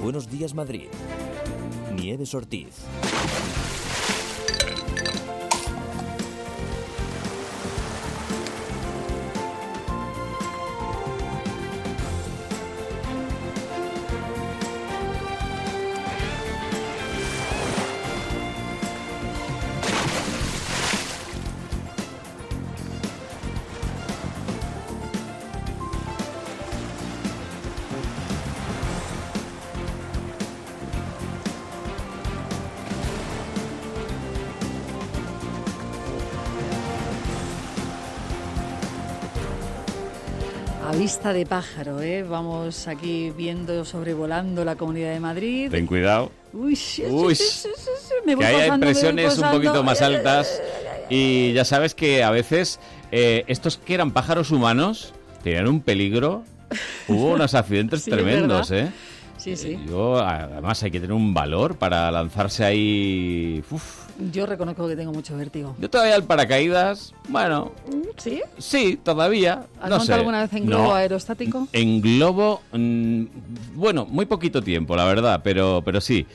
Buenos Días Madrid. Nieves Ortiz. A vista de pájaro, ¿eh? Vamos aquí viendo, sobrevolando la Comunidad de Madrid. Ten cuidado. Uy, me voy que hay impresiones un poquito más altas. Y ya sabes que a veces estos que eran pájaros humanos tenían un peligro. Hubo unos accidentes tremendos, ¿eh? Sí, sí. Además hay que tener un valor para lanzarse ahí. Uf. Yo reconozco que tengo mucho vértigo. Yo todavía el paracaídas, bueno... ¿Sí? Sí, todavía. ¿Has montado alguna vez en globo aerostático? En globo, bueno, muy poquito tiempo, la verdad, pero sí.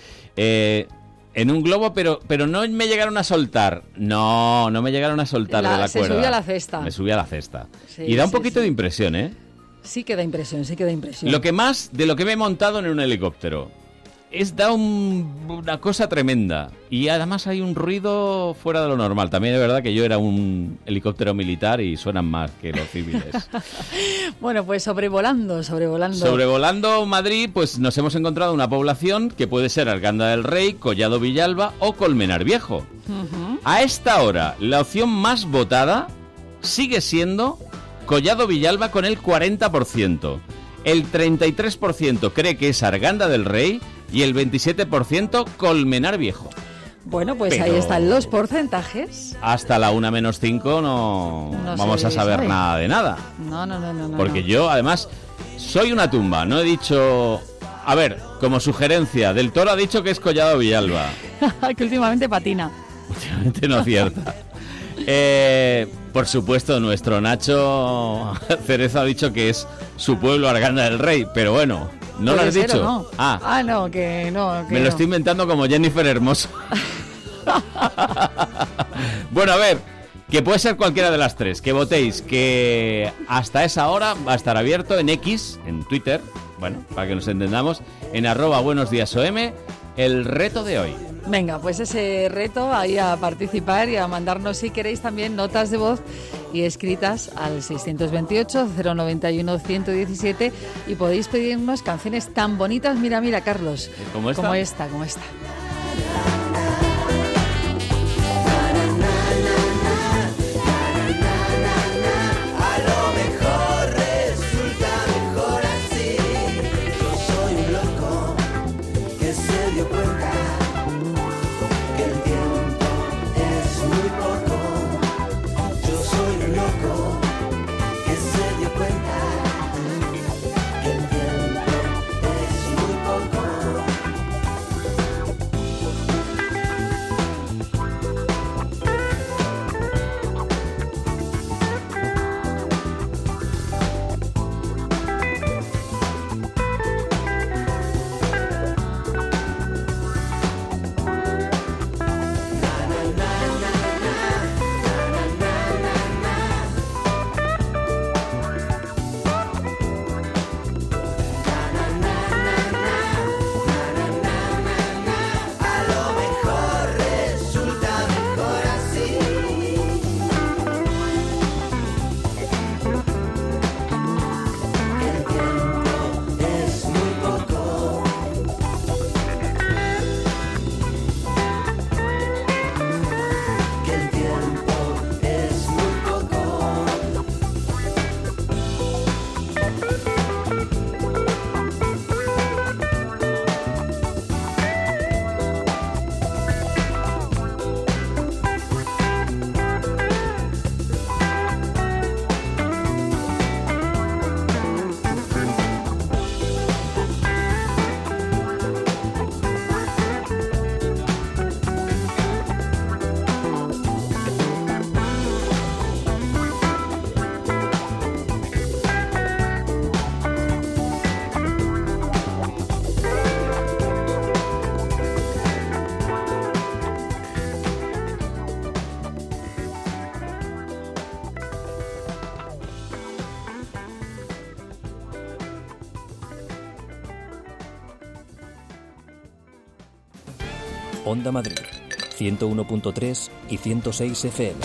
En un globo, pero no me llegaron a soltar. No me llegaron a soltar de la cuerda. Se subía a la cesta. Me subí a la cesta. Sí, y da un poquito de impresión, ¿eh? Sí que da impresión, sí que da impresión. Lo que más de lo que me he montado en un helicóptero. Da una cosa tremenda. Y además hay un ruido fuera de lo normal. También es verdad que yo era un helicóptero militar y suenan más que los civiles. Bueno, pues sobrevolando. Sobrevolando Madrid, pues nos hemos encontrado una población que puede ser Arganda del Rey, Collado Villalba o Colmenar Viejo. Uh-huh. A esta hora, la opción más votada sigue siendo Collado Villalba con el 40%. El 33% cree que es Arganda del Rey y el 27% Colmenar Viejo. Bueno, pues ahí están los porcentajes. Hasta la 1 menos 5 no vamos a saber nada de nada. No. Porque yo, además, soy una tumba. No he dicho... A ver, como sugerencia, Del Toro ha dicho que es Collado Villalba. Que últimamente patina. Últimamente no acierta. Por supuesto, nuestro Nacho Cerezo ha dicho que es su pueblo Arganda del Rey, pero bueno, ¿no lo has dicho? No. No, que no. Me lo estoy inventando como Jennifer Hermoso. Bueno, a ver, que puede ser cualquiera de las tres, que votéis, que hasta esa hora va a estar abierto en X, en Twitter, bueno, para que nos entendamos, en @buenosdiasom, el reto de hoy. Venga, pues ese reto, ahí a participar y a mandarnos, si queréis, también notas de voz y escritas al 628-091-117 y podéis pedirnos canciones tan bonitas, mira, Carlos, como esta. Como esta. Onda Madrid, 101.3 y 106 FM.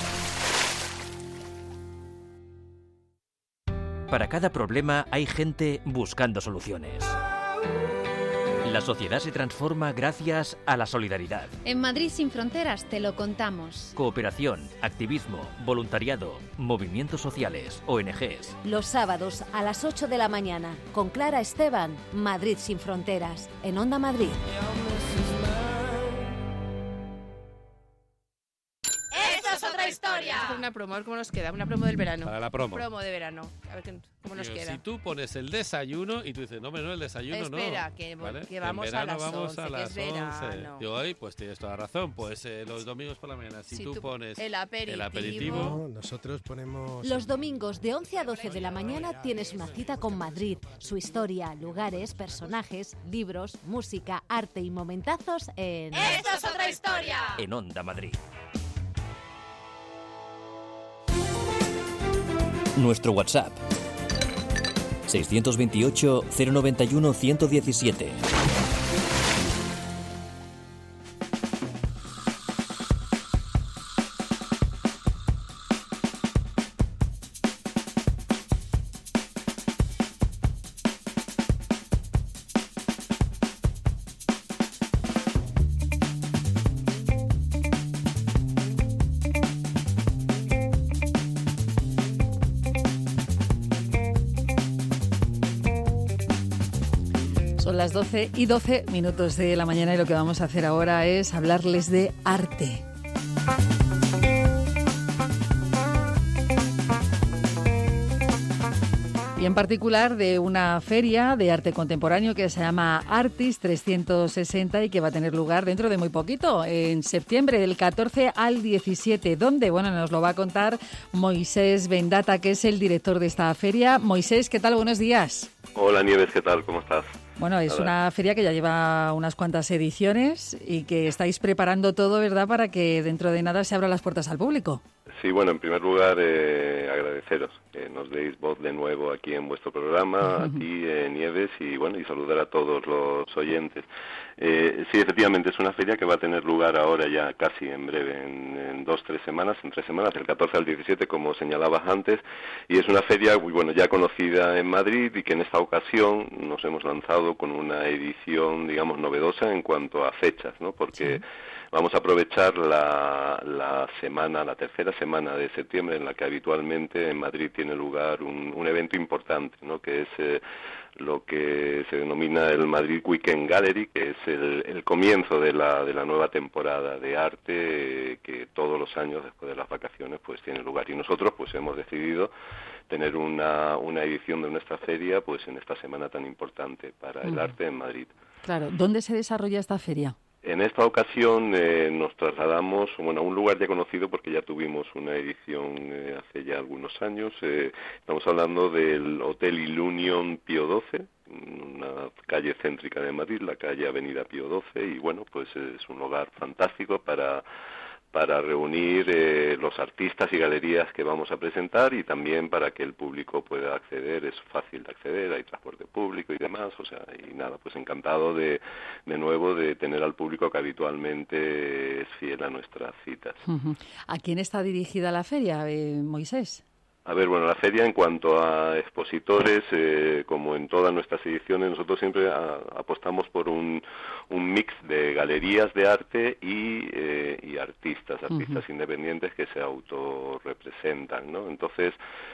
Para cada problema hay gente buscando soluciones. La sociedad se transforma gracias a la solidaridad. En Madrid sin fronteras te lo contamos. Cooperación, activismo, voluntariado, movimientos sociales, ONGs. Los sábados a las 8 de la mañana, con Clara Esteban, Madrid sin fronteras, en Onda Madrid. Historia. Una promo, a ver cómo nos queda. Una promo del verano. Para la promo. Promo de verano. A ver cómo nos queda. Si tú pones el desayuno y tú dices, no, el desayuno Espera, no. que ¿vale? vamos a las 11, que es verano. Y hoy, pues tienes toda la razón. Pues los domingos por la mañana, si tú pones el aperitivo. No, nosotros ponemos... Los domingos de 11 a 12 de la mañana tienes una cita con Madrid. Su historia, lugares, personajes, libros, música, arte y momentazos en... ¡Esto es otra historia! En Onda Madrid. Nuestro WhatsApp 628 091 117. Son las 12 y 12 minutos de la mañana y lo que vamos a hacer ahora es hablarles de arte. Y en particular de una feria de arte contemporáneo que se llama Artist 360 y que va a tener lugar dentro de muy poquito, en septiembre, del 14 al 17. ¿Dónde? Bueno, nos lo va a contar Moisés Bendata, que es el director de esta feria. Moisés, ¿qué tal? Buenos días. Hola Nieves, ¿qué tal? ¿Cómo estás? Bueno, es una feria que ya lleva unas cuantas ediciones y que estáis preparando todo, ¿verdad?, para que dentro de nada se abran las puertas al público. Sí, bueno, en primer lugar, agradeceros que nos deis voz de nuevo aquí en vuestro programa, a ti, Nieves, y bueno, y saludar a todos los oyentes. Sí, efectivamente, es una feria que va a tener lugar ahora ya casi en breve, en 2-3 semanas, en 3 semanas, del 14 al 17, como señalabas antes, y es una feria, bueno, ya conocida en Madrid y que en esta ocasión nos hemos lanzado con una edición, digamos, novedosa en cuanto a fechas, ¿no? Porque sí, vamos a aprovechar la tercera semana de septiembre, en la que habitualmente en Madrid tiene lugar un evento importante, ¿no?, que es lo que se denomina el Madrid Weekend Gallery, que es el comienzo de la nueva temporada de arte que todos los años después de las vacaciones pues tiene lugar. Y nosotros pues hemos decidido tener una edición de nuestra feria pues en esta semana tan importante para el arte en Madrid. Claro, ¿dónde se desarrolla esta feria? En esta ocasión nos trasladamos, bueno, a un lugar ya conocido porque ya tuvimos una edición hace ya algunos años. Estamos hablando del Hotel Ilunion Pío XII, una calle céntrica de Madrid, la calle Avenida Pío XII, y bueno, pues es un lugar fantástico para reunir los artistas y galerías que vamos a presentar y también para que el público pueda acceder. Es fácil de acceder, hay transporte público y demás, o sea, y nada, pues encantado de nuevo de tener al público que habitualmente es fiel a nuestras citas. ¿A quién está dirigida la feria, Moisés? A ver, bueno, la feria en cuanto a expositores, como en todas nuestras ediciones, nosotros siempre apostamos por un mix de galerías de arte y artistas independientes que se autorrepresentan, ¿no? Entonces,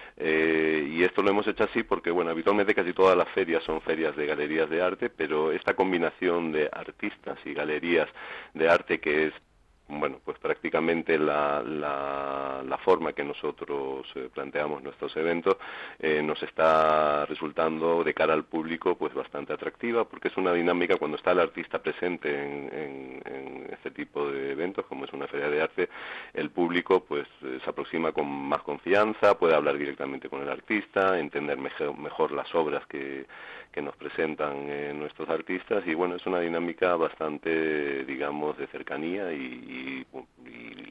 y esto lo hemos hecho así porque, bueno, habitualmente casi todas las ferias son ferias de galerías de arte, pero esta combinación de artistas y galerías de arte, que es, bueno, pues prácticamente la forma que nosotros planteamos nuestros eventos, nos está resultando de cara al público pues bastante atractiva, porque es una dinámica cuando está el artista presente en este tipo de eventos, como es una feria de arte, el público pues se aproxima con más confianza, puede hablar directamente con el artista, entender mejor las obras que nos presentan nuestros artistas, y bueno, es una dinámica bastante, digamos, de cercanía y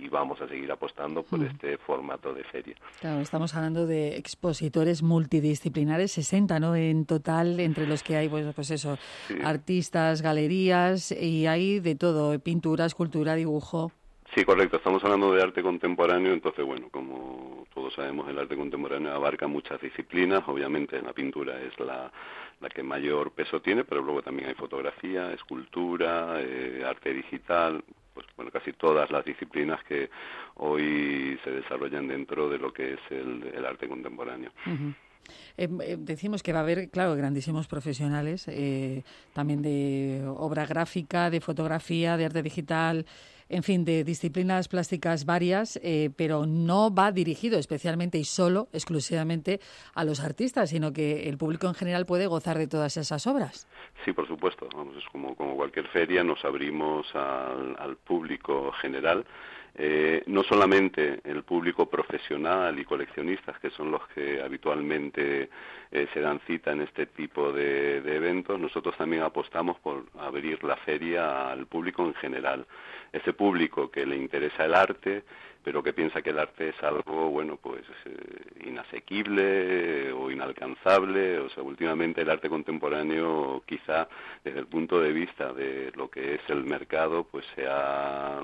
y vamos a seguir apostando por este formato de feria. Claro, estamos hablando de expositores multidisciplinares, 60, ¿no? En total, entre los que hay, pues eso, sí, artistas, galerías, y hay de todo, pintura, escultura, dibujo. Sí, correcto. Estamos hablando de arte contemporáneo, entonces, bueno, como todos sabemos, el arte contemporáneo abarca muchas disciplinas. Obviamente la pintura es la que mayor peso tiene, pero luego también hay fotografía, escultura, arte digital, pues bueno, casi todas las disciplinas que hoy se desarrollan dentro de lo que es el arte contemporáneo. Uh-huh. Decimos que va a haber, claro, grandísimos profesionales, también de obra gráfica, de fotografía, de arte digital, en fin, de disciplinas plásticas varias, pero no va dirigido especialmente y solo, exclusivamente a los artistas, sino que el público en general puede gozar de todas esas obras. Sí, por supuesto. Vamos, es como cualquier feria, nos abrimos al público general. No solamente el público profesional y coleccionistas, que son los que habitualmente se dan cita en este tipo de eventos, nosotros también apostamos por abrir la feria al público en general. Ese público que le interesa el arte, pero que piensa que el arte es algo, bueno, pues inasequible o inalcanzable. O sea, últimamente el arte contemporáneo, quizá desde el punto de vista de lo que es el mercado, pues se ha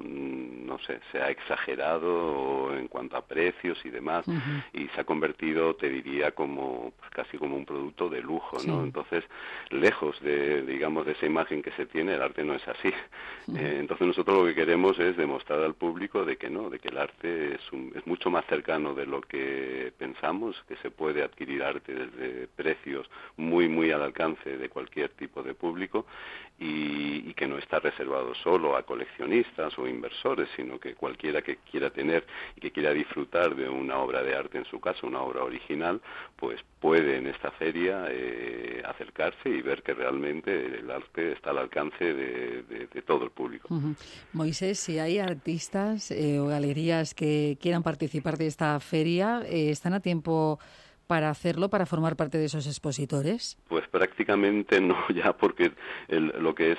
exagerado en cuanto a precios y demás, y se ha convertido, te diría, como pues casi como un producto de lujo, ¿no? Sí. Entonces, lejos de esa imagen que se tiene, el arte no es así. Entonces nosotros lo que queremos es demostrar al público de que no, de que el arte es mucho más cercano de lo que pensamos, que se puede adquirir arte desde precios muy, muy al alcance de cualquier tipo de público, y que no está reservado solo a coleccionistas o inversores, sino que cualquiera que quiera tener y que quiera disfrutar de una obra de arte en su casa, una obra original, pues puede en esta feria acercarse y ver que realmente el arte está al alcance de todo el público. Uh-huh. Moisés, si hay artistas o galerías que quieran participar de esta feria, ¿están a tiempo para hacerlo, para formar parte de esos expositores? Pues prácticamente no, ya, porque lo que es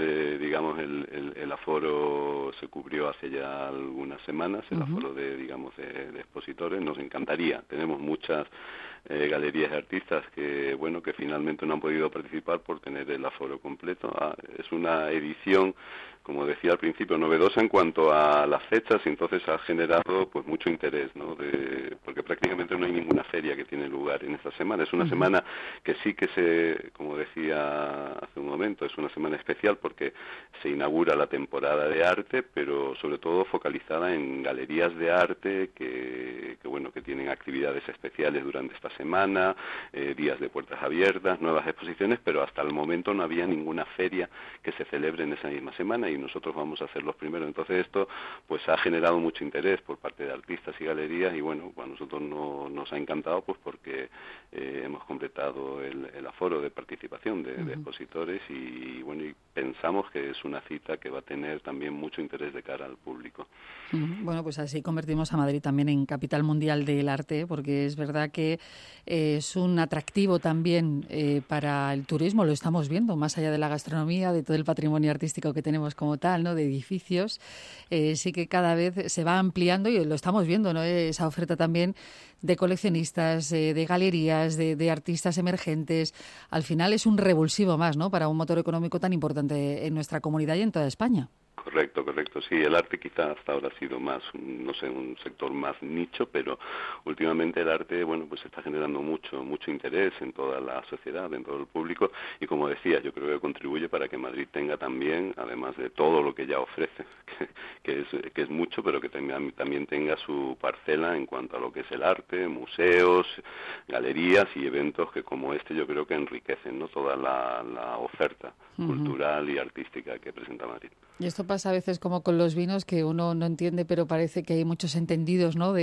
el aforo se cubrió hace ya algunas semanas, el aforo de expositores. Nos encantaría, tenemos muchas galerías de artistas que finalmente no han podido participar por tener el aforo completo. Es una edición, como decía al principio, novedosa en cuanto a las fechas, y entonces ha generado pues mucho interés, ¿no? Porque prácticamente no hay ninguna feria que tiene lugar en esta semana. Es una semana que sí que como decía hace un momento, es una semana especial porque se inaugura la temporada de arte, pero sobre todo focalizada en galerías de arte que tienen actividades especiales durante esta semana, días de puertas abiertas, nuevas exposiciones, pero hasta el momento no había ninguna feria que se celebre en esa misma semana, y nosotros vamos a ser los primeros. Entonces esto pues ha generado mucho interés por parte de artistas y galerías, y a nosotros nos ha encantado pues porque hemos completado el aforo de participación de expositores, y pensamos que es una cita que va a tener también mucho interés de cara al público. Bueno, pues así convertimos a Madrid también en capital mundial del arte, porque es verdad que es un atractivo también para el turismo, lo estamos viendo, más allá de la gastronomía, de todo el patrimonio artístico que tenemos como tal, ¿no? De edificios, sí que cada vez se va ampliando, y lo estamos viendo, ¿no? Esa oferta también de coleccionistas, de galerías, de artistas emergentes. Al final es un revulsivo más, ¿no? Para un motor económico tan importante en nuestra comunidad y en toda España. Correcto. Sí, el arte quizá hasta ahora ha sido más, un sector más nicho, pero últimamente el arte, pues está generando mucho interés en toda la sociedad, en todo el público, y como decía, yo creo que contribuye para que Madrid tenga también, además de todo lo que ya ofrece, que es mucho, pero que también tenga su parcela en cuanto a lo que es el arte, museos, galerías y eventos que como este yo creo que enriquecen, ¿no?, toda la oferta cultural y artística que presenta Madrid. Y esto pasa a veces como con los vinos, que uno no entiende, pero parece que hay muchos entendidos, ¿no?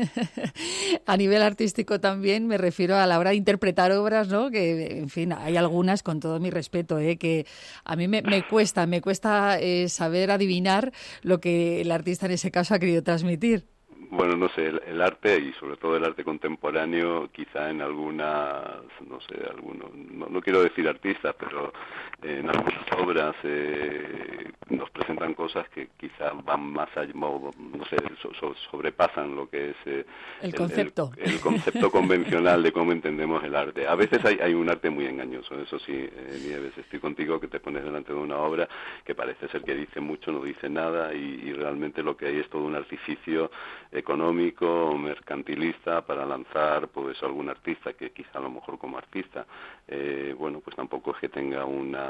A nivel artístico también, me refiero a la hora de interpretar obras, ¿no? Que, en fin, hay algunas, con todo mi respeto, que a mí me cuesta saber adivinar lo que el artista en ese caso ha querido transmitir. Bueno, no sé, el arte, y sobre todo el arte contemporáneo, quizá en algunas, no quiero decir artistas, pero en algunas obras obras nos presentan cosas que quizás van más allá, no sé, sobrepasan lo que es el concepto. El concepto convencional de cómo entendemos el arte. A veces hay un arte muy engañoso, eso sí, Nieves, estoy contigo, que te pones delante de una obra que parece ser que dice mucho, no dice nada, y realmente lo que hay es todo un artificio económico, mercantilista, para lanzar pues algún artista que quizá a lo mejor como artista bueno, pues tampoco es que tenga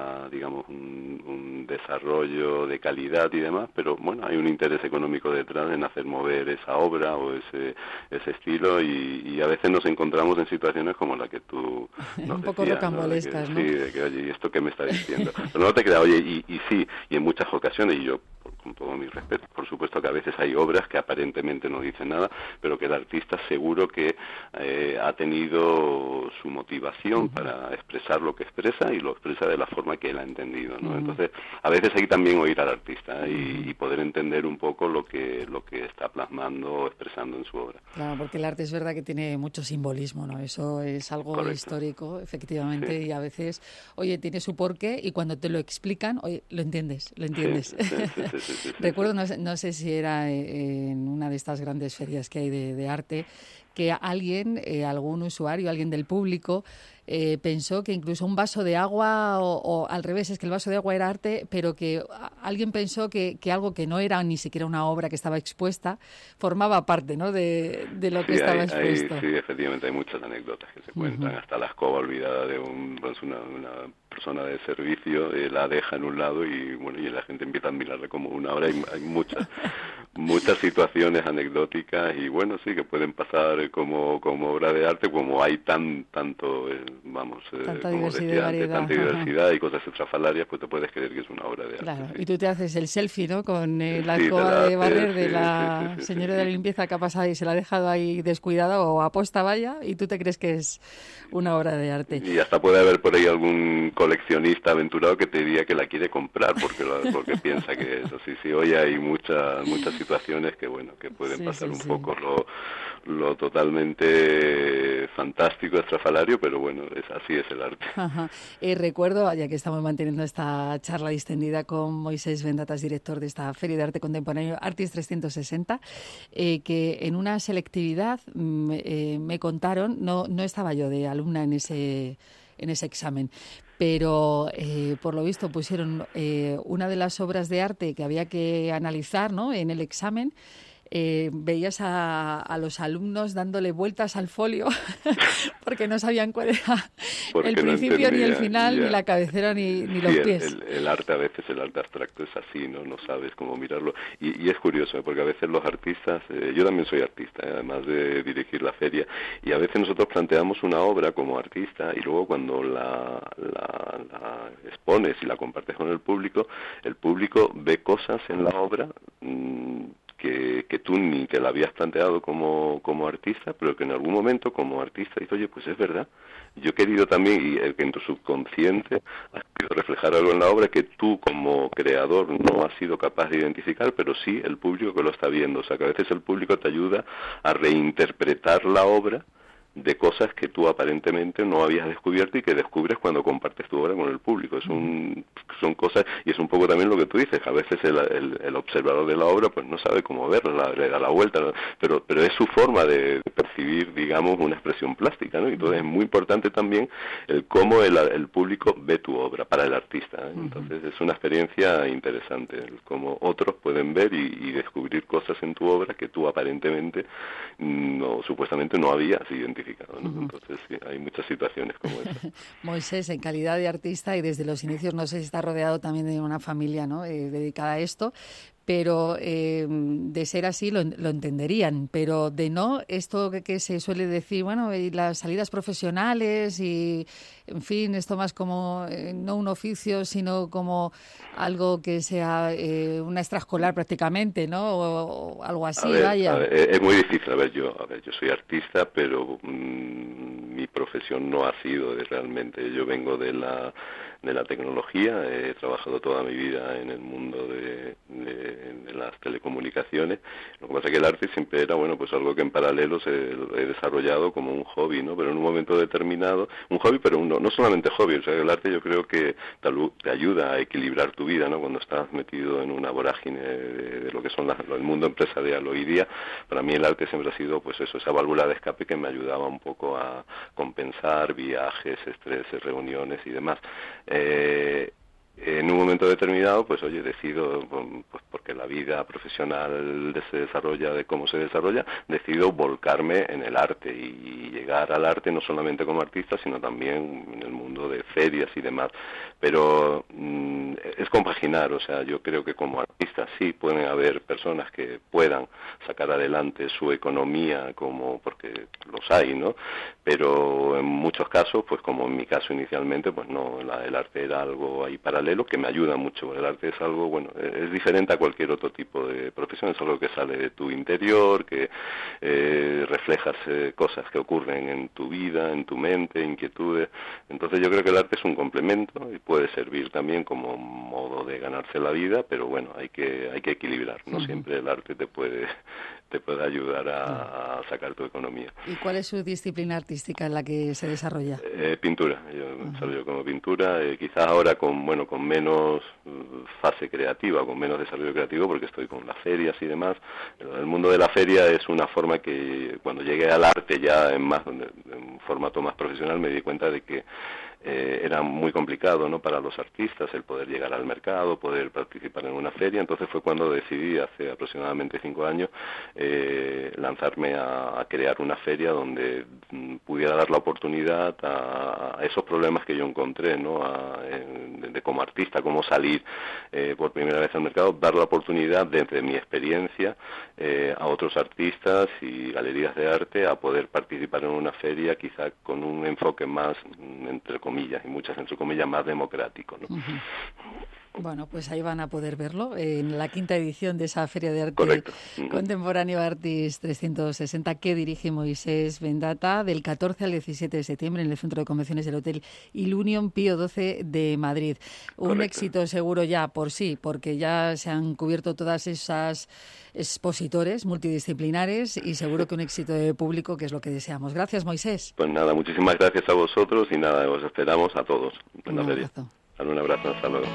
un desarrollo de calidad y demás, pero bueno, hay un interés económico detrás en hacer mover esa obra o ese estilo, y a veces nos encontramos en situaciones como la que tú nos un poco decías, rocambolescas, ¿no? Sí, de que, oye, ¿y esto qué me está diciendo? Pero no te creas, oye, y sí, y en muchas ocasiones, y yo con todo mi respeto, por supuesto que a veces hay obras que aparentemente no dicen nada, pero que el artista seguro que ha tenido su motivación para expresar lo que expresa, y lo expresa de la forma que él ha entendido, ¿no? Entonces, a veces hay también oír al artista y poder entender un poco lo que está plasmando o expresando en su obra. Claro, porque el arte es verdad que tiene mucho simbolismo, ¿no? Eso es algo Correcto. histórico, efectivamente, Sí. Y a veces, oye, tiene su porqué, y cuando te lo explican, oye, lo entiendes. Sí. Recuerdo, no sé si era en una de estas grandes ferias que hay de arte, que alguien, algún usuario, alguien del público, pensó que incluso un vaso de agua, o al revés, es que el vaso de agua era arte, pero que alguien pensó que algo que no era ni siquiera una obra que estaba expuesta formaba parte, ¿no?, de lo que estaba expuesto. Sí, efectivamente, hay muchas anécdotas que se cuentan. Hasta la escoba olvidada de una persona de servicio, la deja en un lado y bueno, y la gente empieza a admirarla como una obra. Hay muchas situaciones anecdóticas, y bueno, sí, que pueden pasar como obra de arte, como hay tanto tanta como diversidad, decía antes, tanta diversidad y cosas estrafalarias, pues te puedes creer que es una obra de arte. Claro, Sí. y tú te haces el selfie, ¿no?, con la Sí, escoba de barrer de sí, la sí, señora de la limpieza que ha pasado y se la ha dejado ahí descuidada o aposta, vaya, y tú te crees que es una obra de arte. Y hasta puede haber por ahí algún coleccionista aventurado que te diría que la quiere comprar porque piensa que eso. Sí, hoy hay muchas situaciones que bueno, que pueden pasar un poco lo totalmente fantástico, estrafalario, pero bueno, así es el arte. Ajá. Recuerdo, ya que estamos manteniendo esta charla distendida con Moisés Vendatas, director de esta Feria de Arte Contemporáneo Artis 360, que en una selectividad me contaron, no estaba yo de alumna en ese examen, pero por lo visto pusieron una de las obras de arte que había que analizar, ¿no?, en el examen. Veías a los alumnos dándole vueltas al folio porque no sabían cuál era el principio ni el final, ni la cabecera, ni los pies. El arte, a veces el arte abstracto es así, no sabes cómo mirarlo, y es curioso, porque a veces los artistas, yo también soy artista, además de dirigir la feria, y a veces nosotros planteamos una obra como artista, y luego cuando la expones y la compartes con el público ve cosas en la obra que tú ni te la habías planteado como artista, pero que en algún momento como artista dices, oye, pues es verdad, yo he querido también, y que en tu subconsciente has querido reflejar algo en la obra que tú como creador no has sido capaz de identificar, pero sí el público que lo está viendo. O sea, que a veces el público te ayuda a reinterpretar la obra de cosas que tú aparentemente no habías descubierto y que descubres cuando compartes tu obra con el público. Son cosas, y es un poco también lo que tú dices, a veces el observador de la obra pues no sabe cómo verla, le da la vuelta, ¿no? pero es su forma de percibir, digamos, una expresión plástica, ¿no? Entonces es muy importante también el cómo el público ve tu obra para el artista, ¿eh? Entonces es una experiencia interesante, el cómo otros pueden ver y descubrir cosas en tu obra que tú aparentemente supuestamente no habías identificado, ¿no? Entonces sí, hay muchas situaciones como esa. Moisés, en calidad de artista y desde los inicios, no sé si está rodeado también de una familia, ¿no?, dedicada a esto, pero de ser así lo entenderían, pero de no, esto que se suele decir, bueno, y las salidas profesionales y, en fin, esto más como no un oficio, sino como algo que sea una extraescolar prácticamente, ¿no?, o algo así, vaya. Es muy difícil, yo soy artista, pero mi profesión no ha sido realmente, yo vengo de la la tecnología. He trabajado toda mi vida en el mundo de las telecomunicaciones. Lo que pasa es que el arte siempre era, bueno, pues algo que en paralelo he desarrollado como un hobby, ¿no? Pero en un momento determinado, un hobby, pero no solamente hobby, o sea, el arte yo creo que te ayuda a equilibrar tu vida, ¿no? Cuando estás metido en una vorágine de lo que son el mundo empresarial hoy día, para mí el arte siempre ha sido, pues eso, esa válvula de escape que me ayudaba un poco a compensar viajes, estrés, reuniones y demás. En un momento determinado, pues oye, decido, pues porque la vida profesional se desarrolla de cómo se desarrolla, decido volcarme en el arte y llegar al arte no solamente como artista, sino también en el mundo de ferias y demás. Pero es compaginar, o sea, yo creo que como artista sí pueden haber personas que puedan sacar adelante su economía, porque los hay, ¿no? Pero en muchos casos, pues como en mi caso inicialmente, pues no, el arte era algo ahí paralelo que me ayuda mucho. El arte es algo, bueno, es diferente a cualquier otro tipo de profesión, es algo que sale de tu interior, que reflejas cosas que ocurren en tu vida, en tu mente, inquietudes. Entonces yo creo que el arte es un complemento y puede servir también como modo de ganarse la vida, pero bueno, hay que equilibrar, no siempre el arte te puede ayudar a sacar tu economía. ¿Y cuál es su disciplina artística en la que se desarrolla? Pintura. Yo desarrollo como pintura, quizás ahora con menos fase creativa, con menos desarrollo creativo, porque estoy con las ferias y demás. Pero el mundo de la feria es una forma que cuando llegué al arte ya en un formato más profesional me di cuenta de que era muy complicado, ¿no?, para los artistas el poder llegar al mercado, poder participar en una feria. Entonces fue cuando decidí, hace aproximadamente 5 años, lanzarme a crear una feria donde pudiera dar la oportunidad a esos problemas que yo encontré, ¿no?, de como artista, cómo salir por primera vez al mercado, dar la oportunidad desde mi experiencia a otros artistas y galerías de arte a poder participar en una feria quizá con un enfoque más, entre comillas, y muchas entre comillas, más democrático, ¿no? Bueno, pues ahí van a poder verlo en la 5ª edición de esa Feria de Arte Correcto. Contemporáneo Artis 360 que dirige Moisés Bendata del 14 al 17 de septiembre en el Centro de Convenciones del Hotel Ilunion Pío XII de Madrid. Un Correcto. éxito seguro ya por sí, porque ya se han cubierto todas esas expositores multidisciplinares y seguro que un éxito de público, que es lo que deseamos. Gracias, Moisés. Pues nada, muchísimas gracias a vosotros y nada, os esperamos a todos en la feria. Un abrazo, hasta luego.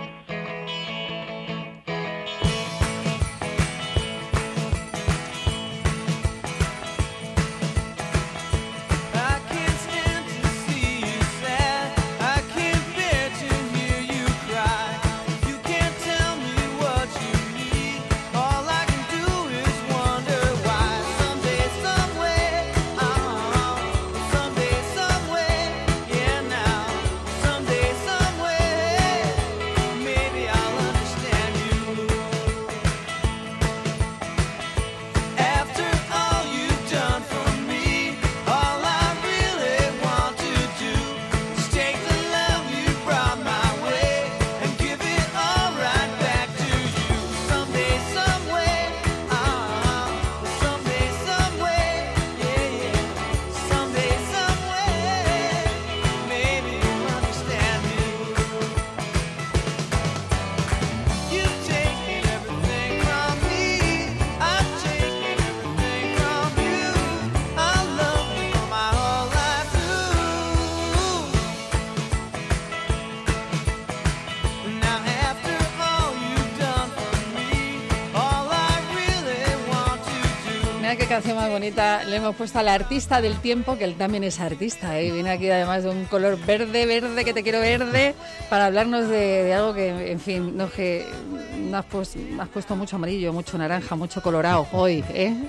Qué canción más bonita le hemos puesto a la artista del tiempo, que él también es artista, ¿eh? Viene aquí además de un color verde, que te quiero verde, para hablarnos de algo que, en fin, no, que has puesto mucho amarillo, mucho naranja, mucho colorado hoy,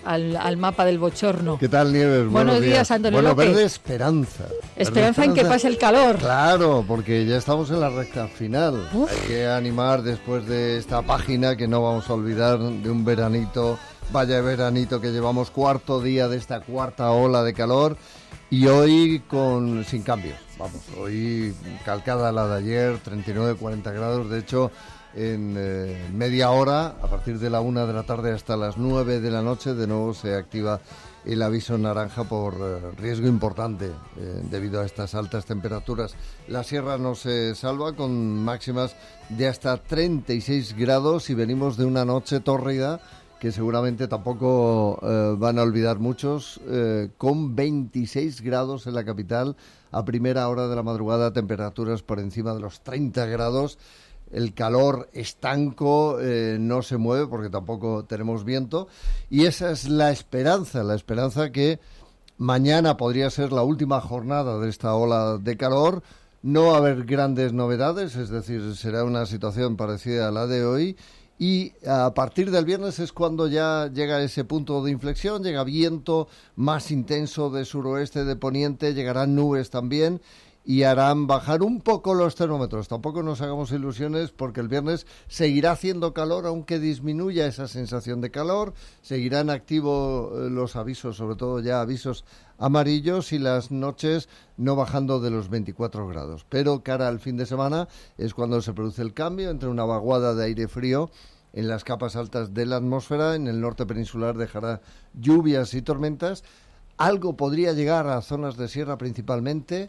al mapa del bochorno. ¿Qué tal, Nieves? Buenos días, Antonio Bueno, López. verde esperanza. Esperanza en que pase el calor. Claro, porque ya estamos en la recta final. Uf. Hay que animar después de esta página, que no vamos a olvidar, de un veranito. Vaya veranito que llevamos, 4.º día de esta 4ª ola de calor y hoy sin cambios. Vamos, hoy calcada la de ayer, 39-40 grados. De hecho, en media hora, a partir de la 1 de la tarde hasta las 9 de la noche, de nuevo se activa el aviso naranja por riesgo importante debido a estas altas temperaturas. La sierra no se salva, con máximas de hasta 36 grados, y venimos de una noche tórrida que seguramente tampoco van a olvidar muchos, con 26 grados en la capital a primera hora de la madrugada, temperaturas por encima de los 30 grados. El calor estanco, no se mueve porque tampoco tenemos viento, y esa es la esperanza que mañana podría ser la última jornada de esta ola de calor. No va a haber grandes novedades, es decir, será una situación parecida a la de hoy, y a partir del viernes es cuando ya llega ese punto de inflexión, llega viento más intenso de suroeste, de poniente, llegarán nubes también, y harán bajar un poco los termómetros. Tampoco nos hagamos ilusiones, porque el viernes seguirá haciendo calor, aunque disminuya esa sensación de calor. Seguirán activos los avisos, sobre todo ya avisos amarillos, y las noches no bajando de los 24 grados. Pero cara al fin de semana es cuando se produce el cambio entre una vaguada de aire frío en las capas altas de la atmósfera. En el norte peninsular dejará lluvias y tormentas. Algo podría llegar a zonas de sierra principalmente,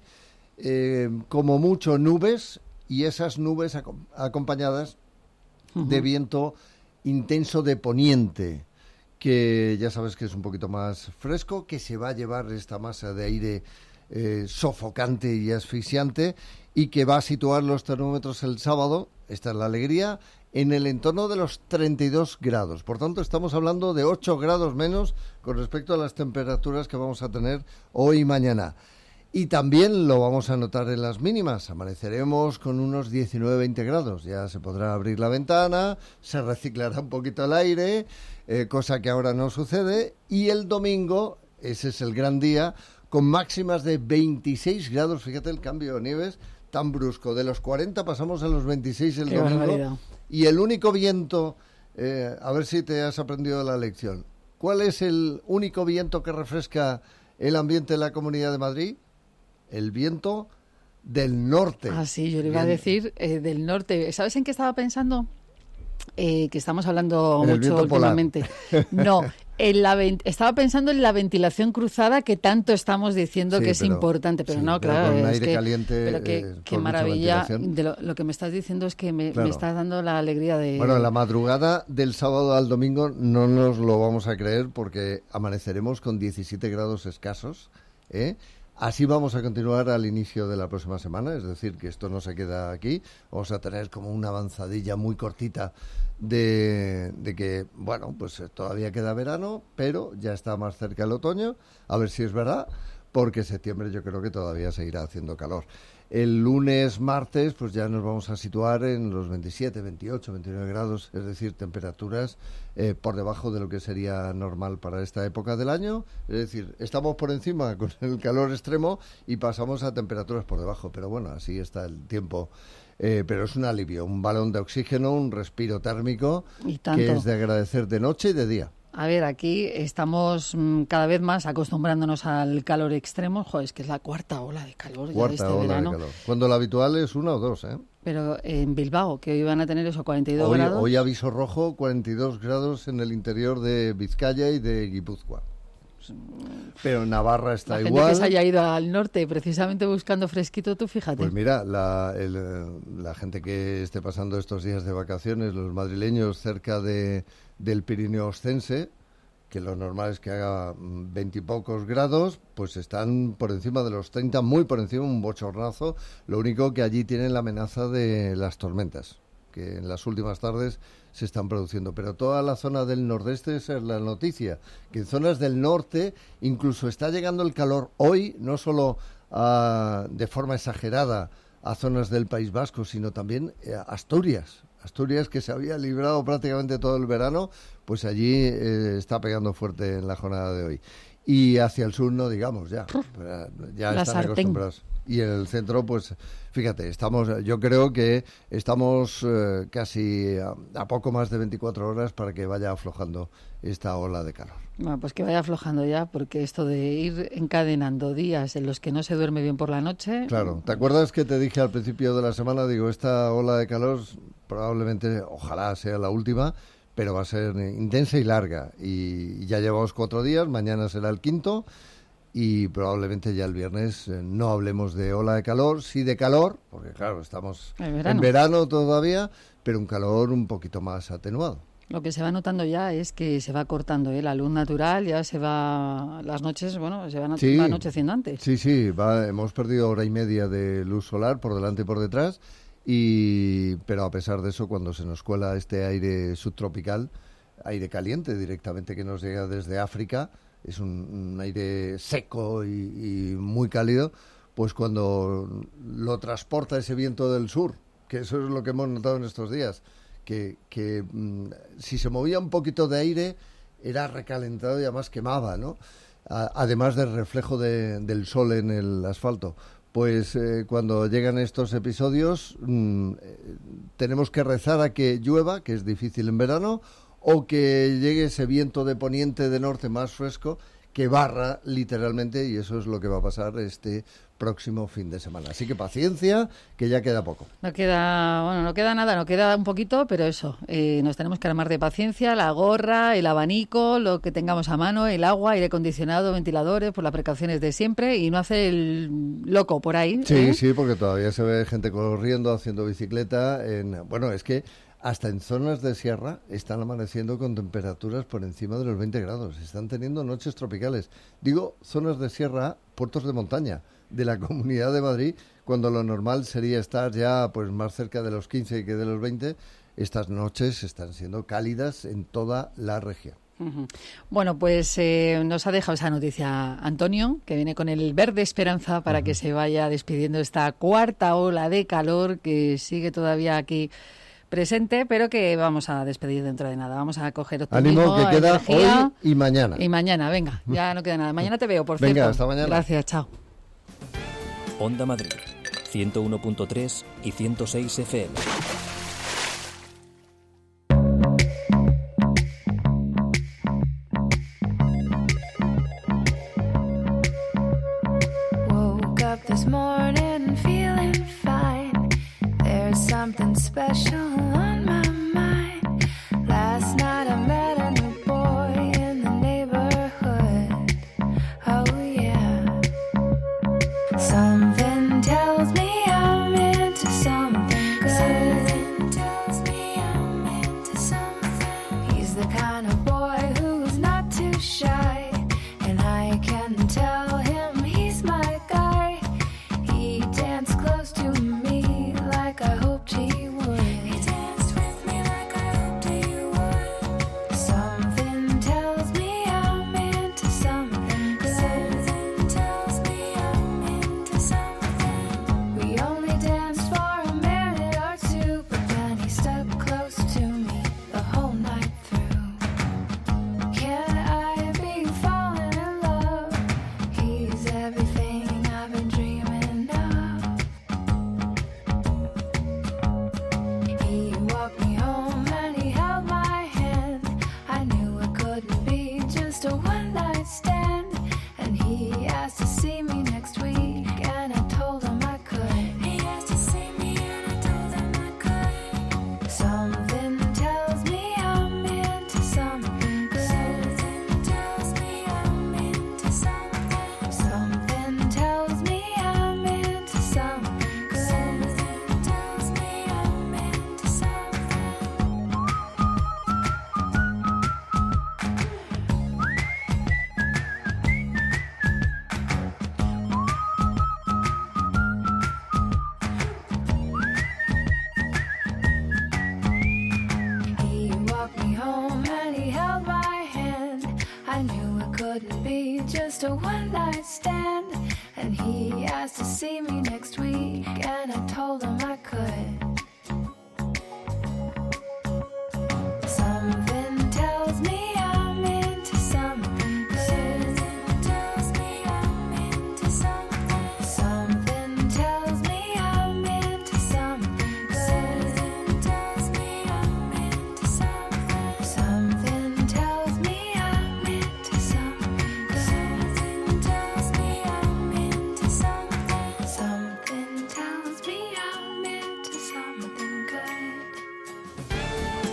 como mucho nubes, y esas nubes acompañadas de viento intenso de poniente, que ya sabes que es un poquito más fresco, que se va a llevar esta masa de aire sofocante y asfixiante, y que va a situar los termómetros el sábado, esta es la alegría, en el entorno de los 32 grados. Por tanto, estamos hablando de 8 grados menos con respecto a las temperaturas que vamos a tener hoy y mañana. Y también lo vamos a notar en las mínimas. Amaneceremos con unos 19-20 grados. Ya se podrá abrir la ventana, se reciclará un poquito el aire, cosa que ahora no sucede. Y el domingo, ese es el gran día, con máximas de 26 grados. Fíjate el cambio, Nieves, tan brusco. De los 40 pasamos a los 26 el domingo. Barbaridad. Y el único viento, a ver si te has aprendido la lección. ¿Cuál es el único viento que refresca el ambiente en la Comunidad de Madrid? El viento del norte. Ah, sí, yo le iba a decir del norte. ¿Sabes en qué estaba pensando? Que estamos hablando mucho últimamente. No, estaba pensando en la ventilación cruzada, que tanto estamos diciendo que es importante, pero no, claro, con es aire que, caliente, pero qué maravilla. De lo que me estás diciendo es que me estás dando la alegría de... Bueno, en la madrugada del sábado al domingo no nos lo vamos a creer, porque amaneceremos con 17 grados escasos, Así vamos a continuar al inicio de la próxima semana, es decir, que esto no se queda aquí. Vamos a tener como una avanzadilla muy cortita de que, bueno, pues todavía queda verano, pero ya está más cerca el otoño, a ver si es verdad, porque septiembre yo creo que todavía seguirá haciendo calor. El lunes, martes, pues ya nos vamos a situar en los 27, 28, 29 grados, es decir, temperaturas por debajo de lo que sería normal para esta época del año. Es decir, estamos por encima con el calor extremo y pasamos a temperaturas por debajo, pero bueno, así está el tiempo. Pero es un alivio, un balón de oxígeno, un respiro térmico que es de agradecer de noche y de día. A ver, aquí estamos cada vez más acostumbrándonos al calor extremo. Joder, es que es la cuarta ola de calor ya de este verano. De calor. Cuando la habitual es 1 o 2, Pero en Bilbao, que hoy van a tener eso, 42 grados. Hoy aviso rojo, 42 grados en el interior de Vizcaya y de Guipúzcoa. Pero en Navarra está igual. La gente que se haya ido al norte precisamente buscando fresquito, tú fíjate. Pues mira, la gente que esté pasando estos días de vacaciones, los madrileños cerca del Pirineo Oscense, que lo normal es que haga 20 y pocos grados, pues están por encima de los 30, muy por encima, un bochornazo. Lo único que allí tienen la amenaza de las tormentas, que en las últimas tardes se están produciendo. Pero toda la zona del nordeste, esa es la noticia, que en zonas del norte incluso está llegando el calor hoy, no solo de forma exagerada a zonas del País Vasco, sino también Asturias, que se había librado prácticamente todo el verano, pues allí está pegando fuerte en la jornada de hoy. y hacia el sur no digamos ya. Ya La están sartén. acostumbrados. Y en el centro, pues, fíjate, yo creo que estamos casi a poco más de 24 horas para que vaya aflojando esta ola de calor. Bueno, pues que vaya aflojando ya, porque esto de ir encadenando días en los que no se duerme bien por la noche... Claro, ¿te acuerdas que te dije al principio de la semana? Digo, esta ola de calor probablemente, ojalá sea la última, pero va a ser intensa y larga. Y ya llevamos 4 días, mañana será el 5º. Y probablemente ya el viernes no hablemos de ola de calor, sí de calor, porque claro, estamos en verano todavía, pero un calor un poquito más atenuado. Lo que se va notando ya es que se va cortando la luz natural, ya se va, las noches, bueno, se van va anocheciendo antes. Sí, hemos perdido 1 hora y media de luz solar por delante y por detrás, pero a pesar de eso, cuando se nos cuela este aire subtropical, aire caliente directamente que nos llega desde África, es un aire seco y muy cálido, pues cuando lo transporta ese viento del sur, que eso es lo que hemos notado en estos días, que si se movía un poquito de aire era recalentado y además quemaba, ¿no? Además del reflejo del sol en el asfalto. Pues cuando llegan estos episodios tenemos que rezar a que llueva, que es difícil en verano, o que llegue ese viento de poniente de norte más fresco que barra literalmente, y eso es lo que va a pasar este próximo fin de semana. Así que paciencia, que ya queda poco. No queda nada, no queda un poquito, pero eso, nos tenemos que armar de paciencia, la gorra, el abanico, lo que tengamos a mano, el agua, aire acondicionado, ventiladores, por las precauciones de siempre, y no hacer el loco por ahí. Sí, porque todavía se ve gente corriendo, haciendo bicicleta. Bueno, es que hasta en zonas de sierra están amaneciendo con temperaturas por encima de los 20 grados. Están teniendo noches tropicales. Digo, zonas de sierra, puertos de montaña de la Comunidad de Madrid, cuando lo normal sería estar ya pues más cerca de los 15 que de los 20. Estas noches están siendo cálidas en toda la región. Uh-huh. Bueno, pues nos ha dejado esa noticia Antonio, que viene con el verde esperanza para que se vaya despidiendo esta 4ª ola de calor que sigue todavía aquí presente, pero que vamos a despedir dentro de nada. Vamos a coger optimismo, ánimo, que queda energía, hoy y mañana. Y mañana, venga, ya no queda nada. Mañana te veo, por cierto. Venga, hasta mañana. Gracias, chao. Onda Madrid, 101.3 y 106 FM. Woke up this morning feeling fine. There's something special on my mind. Last night I met a new boy in the neighborhood. Oh yeah. Something tells me I'm into something good. Something tells me I'm into something. He's the kind of boy who's not too shy, and I can tell him he's my guy. He danced close to me like I hoped he would. He danced with me like I hoped he would. Something tells me I'm into something good. Something tells me I'm into something. We only danced for a minute or two, but then he stuck close to me the whole night through. Can I be falling in love? He's everything I've been dreaming of. He walked me home and he held my hand. I knew it couldn't be just a one-night stand. And he asked to see me next week, and I told him I could. He asked to see me and I told him I could. Something tells me I'm into something good. Something tells me I'm into something. Something tells me I'm into something good. Something tells me I'm into something. He walked me home and he held my hand. I knew it couldn't be just a one-night stand. And he asked to see me next week, and I told him I could. Something tells me I'm into something good. Something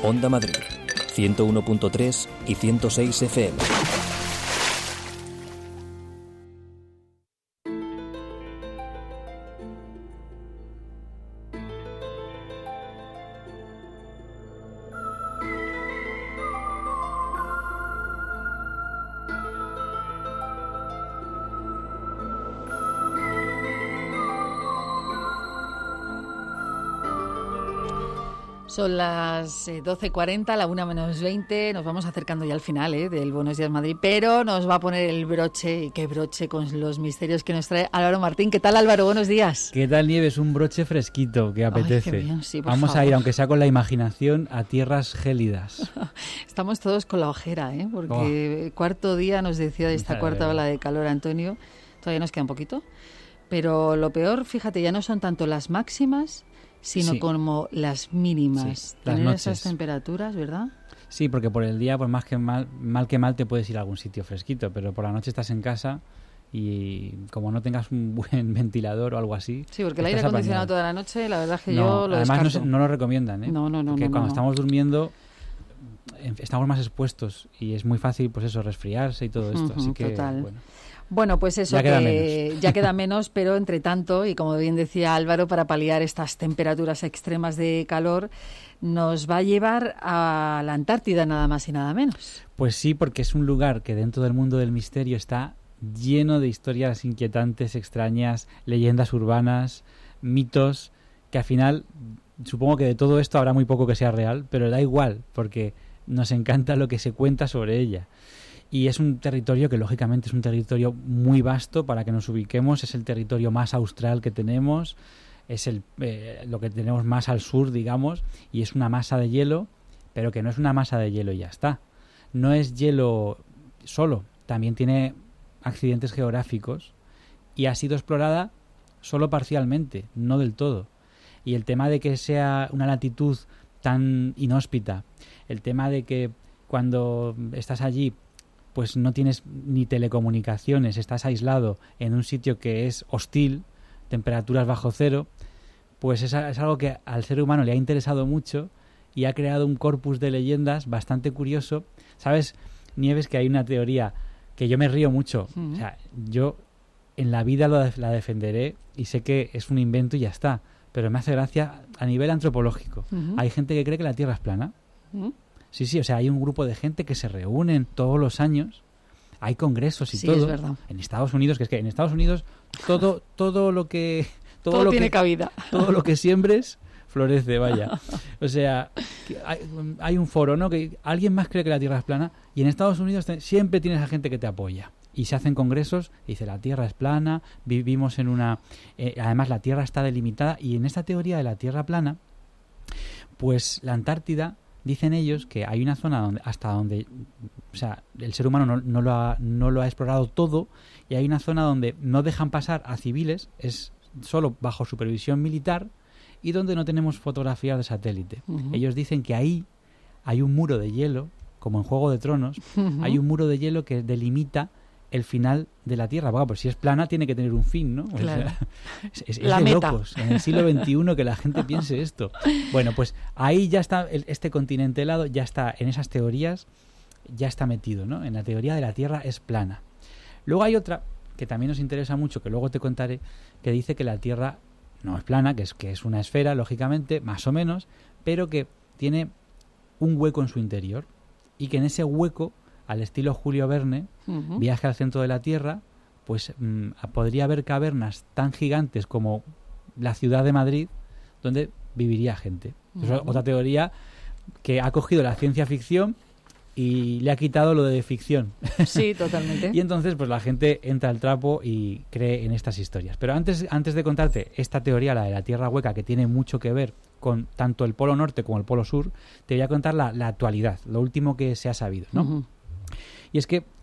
Onda Madrid, 101.3 y 106 FM. Son las 12:40, la 1:20. Nos vamos acercando ya al final del Buenos Días Madrid, pero nos va a poner el broche, y qué broche, con los misterios que nos trae Álvaro Martín. ¿Qué tal, Álvaro? Buenos días. ¿Qué tal, Nieves? Un broche fresquito que apetece. Ay, qué bien, sí, por Vamos favor. a ir, aunque sea con la imaginación, a tierras gélidas. Estamos todos con la ojera, porque cuarto día nos decía de esta cuarta ola de calor, Antonio. Todavía nos queda un poquito. Pero lo peor, fíjate, ya no son tanto las máximas, sino como las mínimas. Sí, las Tener noches. esas temperaturas, ¿verdad? Sí, porque por el día, pues más que mal que mal, te puedes ir a algún sitio fresquito, pero por la noche estás en casa y como no tengas un buen ventilador o algo así... Sí, porque el aire estás acondicionado apañado. toda la noche, la verdad es que No, yo lo además descarto. no lo recomiendan, ¿eh? No. Porque cuando no. estamos durmiendo estamos más expuestos y es muy fácil, pues eso, resfriarse y todo esto. Así que, total. Bueno, pues eso, ya queda menos, pero entre tanto, y como bien decía Álvaro, para paliar estas temperaturas extremas de calor, nos va a llevar a la Antártida nada más y nada menos. Pues sí, porque es un lugar que dentro del mundo del misterio está lleno de historias inquietantes, extrañas, leyendas urbanas, mitos, que al final supongo que de todo esto habrá muy poco que sea real, pero da igual, porque nos encanta lo que se cuenta sobre ella. Y es un territorio que, lógicamente, es un territorio muy vasto. Para que nos ubiquemos, es el territorio más austral que tenemos, es lo que tenemos más al sur, digamos, y es una masa de hielo, pero que no es una masa de hielo y ya está. No es hielo solo, también tiene accidentes geográficos y ha sido explorada solo parcialmente, no del todo. Y el tema de que sea una latitud tan inhóspita, el tema de que cuando estás allí pues no tienes ni telecomunicaciones, estás aislado en un sitio que es hostil, temperaturas bajo cero, pues es algo que al ser humano le ha interesado mucho y ha creado un corpus de leyendas bastante curioso. ¿Sabes, Nieves, que hay una teoría que yo me río mucho? O sea, yo en la vida la defenderé y sé que es un invento y ya está, pero me hace gracia a nivel antropológico. Hay gente que cree que la Tierra es plana. Sí, o sea, hay un grupo de gente que se reúnen todos los años, hay congresos y Sí, todo. es verdad. En Estados Unidos, que es que en Estados Unidos todo lo que... Todo tiene cabida. Todo lo que siembres florece, vaya. O sea, hay un foro, ¿no? Que alguien más cree que la Tierra es plana y en Estados Unidos siempre tienes a gente que te apoya. Y se hacen congresos y dice, la Tierra es plana, vivimos en una... además, la Tierra está delimitada y en esta teoría de la Tierra plana, pues la Antártida... Dicen ellos que hay una zona hasta donde, o sea, el ser humano no lo ha explorado todo, y hay una zona donde no dejan pasar a civiles, es solo bajo supervisión militar, y donde no tenemos fotografías de satélite. Ellos dicen que ahí hay un muro de hielo, como en Juego de Tronos, hay un muro de hielo que delimita el final de la Tierra. Bueno, pues si es plana tiene que tener un fin, ¿no? Claro. O sea, es La de meta. locos en el siglo XXI que la gente piense esto. Bueno, pues ahí ya está este continente helado, ya está en esas teorías, ya está metido, ¿no? En la teoría de la Tierra es plana. Luego hay otra que también nos interesa mucho, que luego te contaré, que dice que la Tierra no es plana, que es una esfera, lógicamente, más o menos, pero que tiene un hueco en su interior y que en ese hueco, al estilo Julio Verne, Viaje al centro de la Tierra, pues podría haber cavernas tan gigantes como la ciudad de Madrid, donde viviría gente. Es otra teoría que ha cogido la ciencia ficción y le ha quitado lo de ficción. Sí, totalmente. Y entonces pues la gente entra al trapo y cree en estas historias. Pero antes de contarte esta teoría, la de la Tierra hueca, que tiene mucho que ver con tanto el Polo Norte como el Polo Sur, te voy a contar la actualidad, lo último que se ha sabido, ¿no? Y es que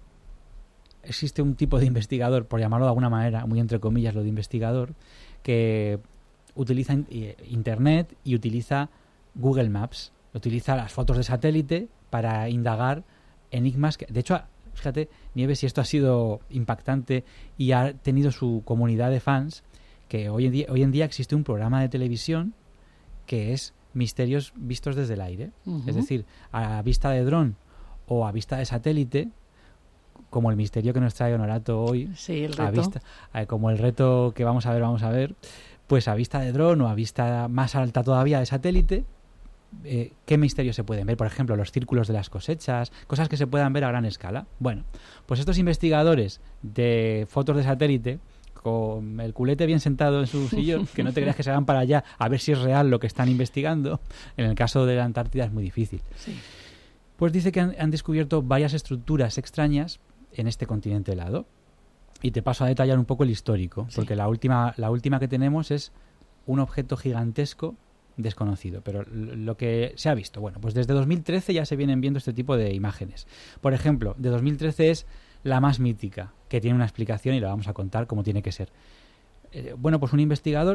existe un tipo de investigador, por llamarlo de alguna manera, muy entre comillas lo de investigador, que utiliza Internet y utiliza Google Maps, utiliza las fotos de satélite para indagar enigmas que, de hecho, fíjate, Nieves, si esto ha sido impactante y ha tenido su comunidad de fans, que hoy en día existe un programa de televisión que es misterios vistos desde el aire. Ujú. Es decir, a vista de dron o a vista de satélite, como el misterio que nos trae Honorato hoy, Sí, el a reto. vista, como el reto que vamos a ver, pues a vista de dron o a vista más alta todavía de satélite, ¿qué misterios se pueden ver? Por ejemplo, los círculos de las cosechas, cosas que se puedan ver a gran escala. Bueno, pues estos investigadores de fotos de satélite, con el culete bien sentado en su sillón, que no te creas que se van para allá a ver si es real lo que están investigando, en el caso de la Antártida es muy difícil. Sí. Pues dice que han descubierto varias estructuras extrañas en este continente helado. Y te paso a detallar un poco el histórico, porque la última que tenemos es un objeto gigantesco desconocido. Pero lo que se ha visto, bueno, pues desde 2013 ya se vienen viendo este tipo de imágenes. Por ejemplo, de 2013 es la más mítica, que tiene una explicación y la vamos a contar como tiene que ser. Bueno, pues un investigador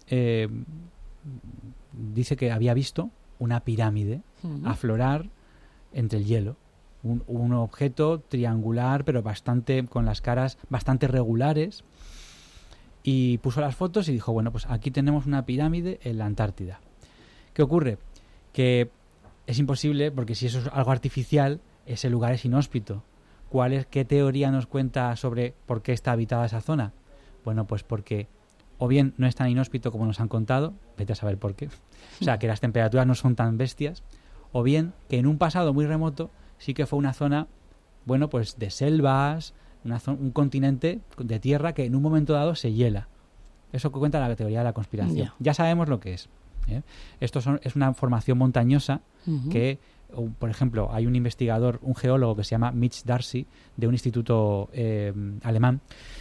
dice que había visto una pirámide aflorar entre el hielo. Un objeto triangular, pero con las caras bastante regulares. Y puso las fotos y dijo, bueno, pues aquí tenemos una pirámide en la Antártida. ¿Qué ocurre? Que es imposible, porque si eso es algo artificial, ese lugar es inhóspito. ¿Qué teoría nos cuenta sobre por qué está habitada esa zona? Bueno, pues porque o bien no es tan inhóspito como nos han contado, vete a saber por qué, o sea, que las temperaturas no son tan bestias, o bien que en un pasado muy remoto sí que fue una zona, bueno, pues de selvas, un continente de tierra que en un momento dado se hiela. Eso que cuenta la teoría de la conspiración. Ya. Ya sabemos lo que es. Esto es una formación montañosa Ujú. que, por ejemplo, hay un investigador, un geólogo que se llama Mitch Darcy, de un instituto alemán,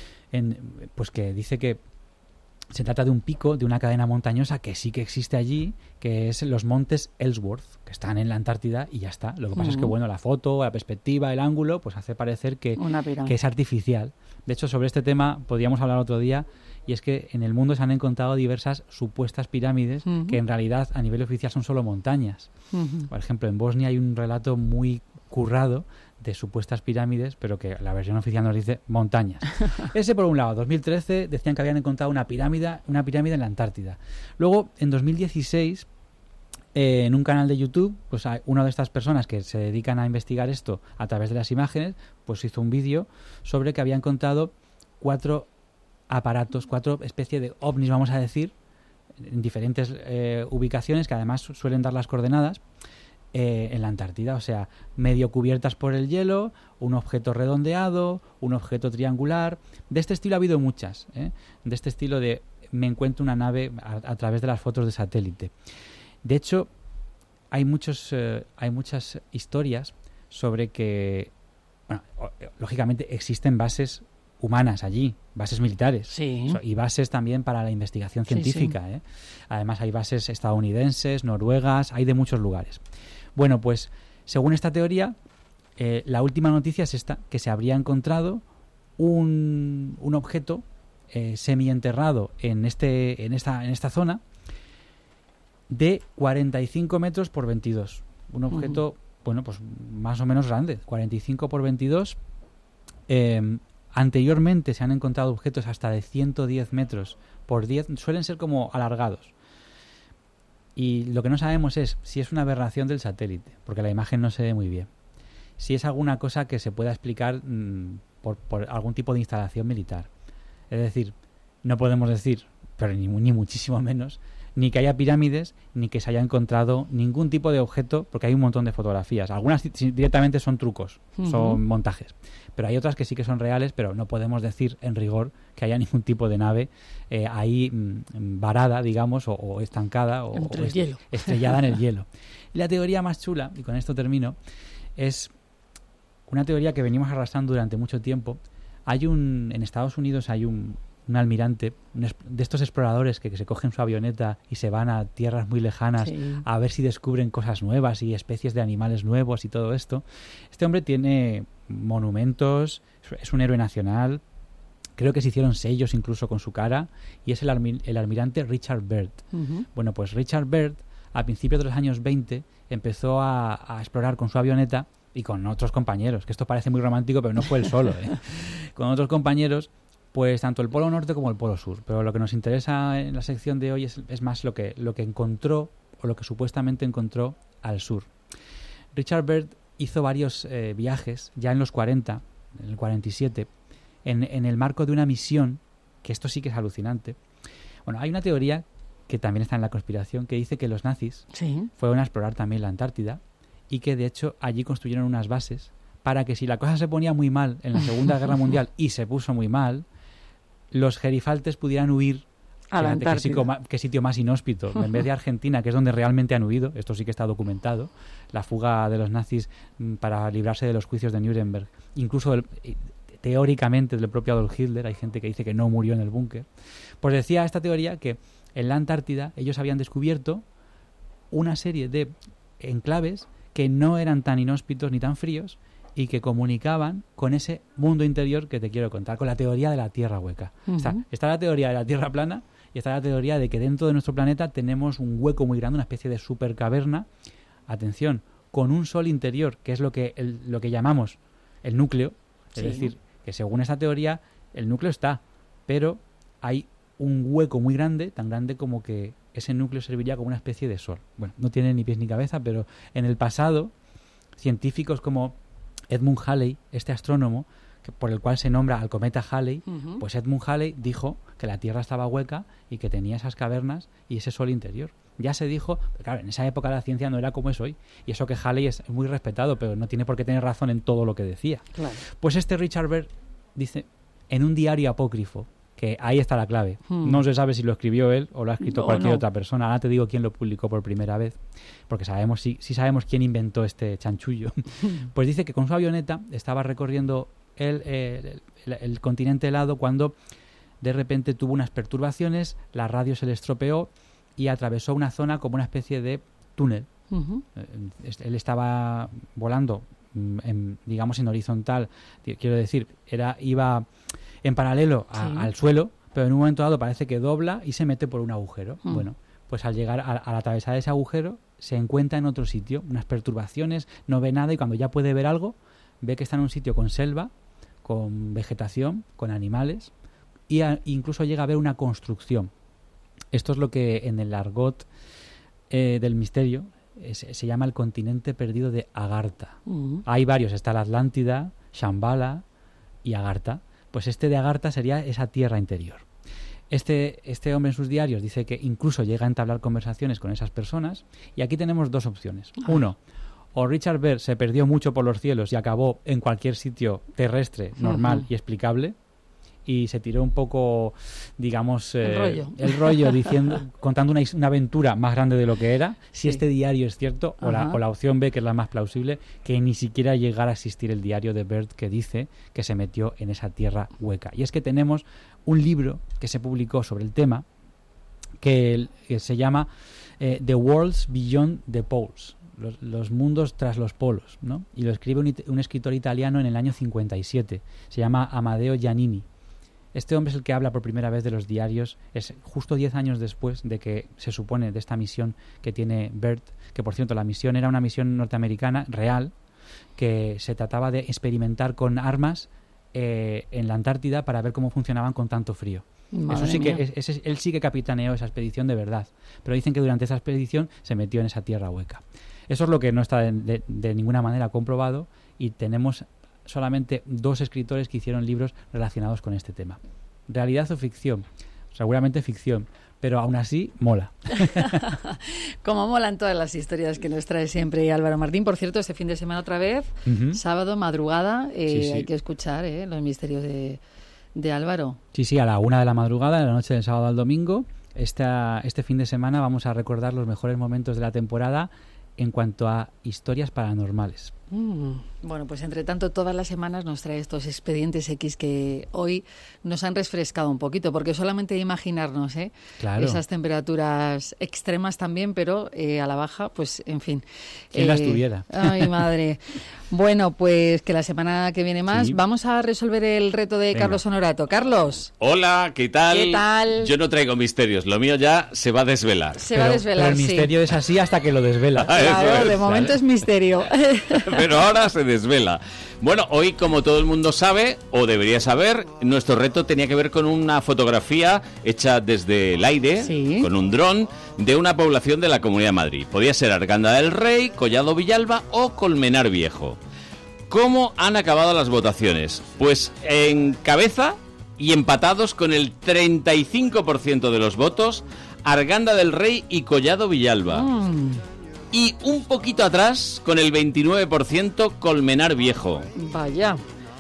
pues que dice que se trata de un pico, de una cadena montañosa que sí que existe allí, que es los montes Ellsworth, que están en la Antártida y ya está. Lo que pasa es que, bueno, la foto, la perspectiva, el ángulo, pues hace parecer que es artificial. De hecho, sobre este tema podríamos hablar otro día, y es que en el mundo se han encontrado diversas supuestas pirámides que en realidad a nivel oficial son solo montañas. Por ejemplo, en Bosnia hay un relato muy currado de supuestas pirámides, pero que la versión oficial nos dice montañas. Ese por un lado. 2013 decían que habían encontrado una pirámide en la Antártida. Luego, en 2016, en un canal de YouTube, pues una de estas personas que se dedican a investigar esto a través de las imágenes, pues hizo un vídeo sobre que había encontrado 4 aparatos, 4 especies de ovnis, vamos a decir, en diferentes ubicaciones, que además suelen dar las coordenadas, en la Antártida, o sea, medio cubiertas por el hielo, un objeto redondeado, un objeto triangular. De este estilo ha habido muchas, de este estilo de me encuentro una nave a través de las fotos de satélite. De hecho, hay muchas historias sobre que, bueno, lógicamente existen bases humanas allí, bases militares y bases también para la investigación científica. Sí. Además hay bases estadounidenses, noruegas, hay de muchos lugares. Bueno, pues según esta teoría, la última noticia es esta, que se habría encontrado un objeto semienterrado en esta zona de 45 metros por 22. Un objeto, bueno, pues más o menos grande, 45 por 22. Anteriormente se han encontrado objetos hasta de 110 metros por 10, suelen ser como alargados. Y lo que no sabemos es si es una aberración del satélite, porque la imagen no se ve muy bien. Si es alguna cosa que se pueda explicar por algún tipo de instalación militar. Es decir, no podemos decir, pero ni muchísimo menos, ni que haya pirámides, ni que se haya encontrado ningún tipo de objeto, porque hay un montón de fotografías. Algunas directamente son trucos, son montajes. Pero hay otras que sí que son reales, pero no podemos decir en rigor que haya ningún tipo de nave ahí varada, digamos, o estancada, o estrellada en el hielo. Y la teoría más chula, y con esto termino, es una teoría que venimos arrastrando durante mucho tiempo. En Estados Unidos hay un almirante, de estos exploradores que se cogen su avioneta y se van a tierras muy lejanas a ver si descubren cosas nuevas y especies de animales nuevos y todo esto. Este hombre tiene monumentos, es un héroe nacional, creo que se hicieron sellos incluso con su cara, y es el almirante Richard Byrd. Bueno, pues Richard Byrd a principios de los años 20 empezó a explorar con su avioneta y con otros compañeros, que esto parece muy romántico, pero no fue él solo, con otros compañeros, pues tanto el Polo Norte como el Polo Sur. Pero lo que nos interesa en la sección de hoy es más lo que encontró o lo que supuestamente encontró al sur. Richard Byrd hizo varios viajes ya en los 40, en el 47, en el marco de una misión, que esto sí que es alucinante. Bueno, hay una teoría que también está en la conspiración, que dice que los nazis fueron a explorar también la Antártida y que de hecho allí construyeron unas bases para que si la cosa se ponía muy mal en la Segunda Guerra Mundial, y se puso muy mal, los gerifaltes pudieran huir a la Antártida. Qué sitio más inhóspito. En vez de Argentina, que es donde realmente han huido, esto sí que está documentado, la fuga de los nazis para librarse de los juicios de Nuremberg, incluso teóricamente del propio Adolf Hitler, hay gente que dice que no murió en el búnker. Pues decía esta teoría que en la Antártida ellos habían descubierto una serie de enclaves que no eran tan inhóspitos ni tan fríos y que comunicaban con ese mundo interior que te quiero contar, con la teoría de la Tierra hueca. Está la teoría de la Tierra plana y está la teoría de que dentro de nuestro planeta tenemos un hueco muy grande, una especie de supercaverna, atención, con un sol interior, que es lo que llamamos el núcleo. Es decir, que según esta teoría el núcleo está, pero hay un hueco muy grande, tan grande como que ese núcleo serviría como una especie de sol. Bueno, no tiene ni pies ni cabeza, pero en el pasado científicos como Edmund Halley, este astrónomo por el cual se nombra al cometa Halley, pues Edmund Halley dijo que la Tierra estaba hueca y que tenía esas cavernas y ese sol interior. Ya se dijo, pero claro, en esa época la ciencia no era como es hoy, y eso que Halley es muy respetado, pero no tiene por qué tener razón en todo lo que decía. Claro. Pues este Richard Byrd dice en un diario apócrifo, que ahí está la clave, no se sabe si lo escribió él o lo ha escrito cualquier otra persona. Ahora te digo quién lo publicó por primera vez, porque sabemos sí sabemos quién inventó este chanchullo. Pues dice que con su avioneta estaba recorriendo el continente helado cuando de repente tuvo unas perturbaciones, la radio se le estropeó y atravesó una zona como una especie de túnel. Él estaba volando digamos en horizontal, quiero decir, iba en paralelo al suelo, pero en un momento dado parece que dobla y se mete por un agujero. Bueno, pues al llegar al atravesar ese agujero se encuentra en otro sitio, unas perturbaciones, no ve nada, y cuando ya puede ver algo, ve que está en un sitio con selva, con vegetación, con animales, y incluso llega a ver una construcción. Esto es lo que en el argot del misterio se llama el continente perdido de Agartha. Hay varios, está la Atlántida, Shambhala y Agartha. Pues este de Agartha sería esa tierra interior. Este hombre en sus diarios dice que incluso llega a entablar conversaciones con esas personas, y aquí tenemos dos opciones. Uno, o Richard Byrd se perdió mucho por los cielos y acabó en cualquier sitio terrestre normal y explicable, y se tiró un poco, digamos, el rollo contando una aventura más grande de lo que era, si este diario es cierto, o la opción B, que es la más plausible, que ni siquiera llegara a existir el diario de Byrd, que dice que se metió en esa tierra hueca. Y es que tenemos un libro que se publicó sobre el tema que se llama The Worlds Beyond the Poles, los mundos tras los polos, ¿no? Y lo escribe un escritor italiano en el año 57, se llama Amadeo Giannini. Este hombre es el que habla por primera vez de los diarios, es justo 10 años después de que se supone de esta misión que tiene Byrd, que por cierto la misión era una misión norteamericana real, que se trataba de experimentar con armas en la Antártida para ver cómo funcionaban con tanto frío. Eso sí que él sí que capitaneó esa expedición de verdad, pero dicen que durante esa expedición se metió en esa tierra hueca. Eso es lo que no está de ninguna manera comprobado, y tenemos solamente 2 escritores que hicieron libros relacionados con este tema. ¿Realidad o ficción? Seguramente ficción, pero aún así mola. Como molan todas las historias que nos trae siempre Álvaro Martín. Por cierto, este fin de semana otra vez, sábado, madrugada, hay que escuchar los misterios de Álvaro. Sí, a la 1 de la madrugada, en la noche del sábado al domingo. Este fin de semana vamos a recordar los mejores momentos de la temporada en cuanto a historias paranormales. Bueno, pues entre tanto todas las semanas nos trae estos expedientes X que hoy nos han refrescado un poquito, porque solamente imaginarnos esas temperaturas extremas también, pero a la baja, pues en fin. ¿Quién las tuviera? Ay, madre. Bueno, pues que la semana que viene más vamos a resolver el reto de Carlos Honorato. Carlos. Hola, ¿qué tal? ¿Qué tal? Yo no traigo misterios, lo mío ya se va a desvelar. Va a desvelar, pero el misterio es así hasta que lo desvela. Claro, de momento es misterio. pero ahora se desvela. Bueno, hoy, como todo el mundo sabe, o debería saber, nuestro reto tenía que ver con una fotografía hecha desde el aire, con un dron, de una población de la Comunidad de Madrid. Podía ser Arganda del Rey, Collado Villalba o Colmenar Viejo. ¿Cómo han acabado las votaciones? Pues en cabeza y empatados con el 35% de los votos, Arganda del Rey y Collado Villalba. Y un poquito atrás, con el 29%, Colmenar Viejo. Vaya.